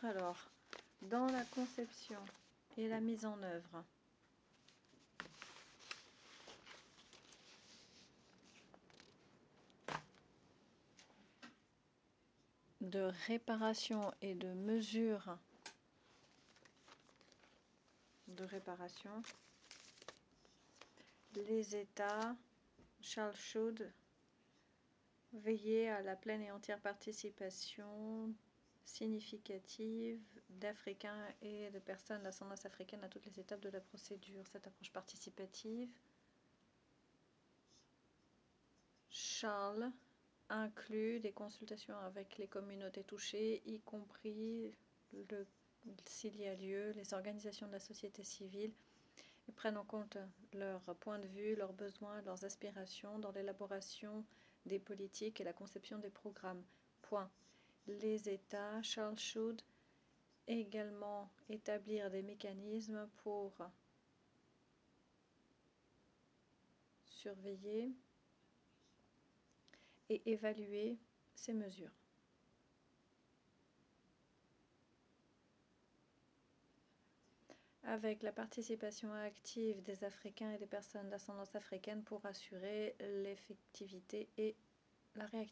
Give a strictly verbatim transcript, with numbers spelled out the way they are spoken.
Alors, dans la conception et la mise en œuvre de réparation et de mesures de réparation, les États shall should veiller à la pleine et entière participation significative d'Africains et de personnes d'ascendance africaine à toutes les étapes de la procédure. Cette approche participative shall inclut des consultations avec les communautés touchées, y compris, le, s'il y a lieu, les organisations de la société civile, et prennent en compte leurs points de vue, leurs besoins, leurs aspirations dans l'élaboration des politiques et la conception des programmes. Point. Les États shall should également établir des mécanismes pour surveiller et évaluer ces mesures. Avec la participation active des Africains et des personnes d'ascendance africaine pour assurer l'effectivité et la réactivité.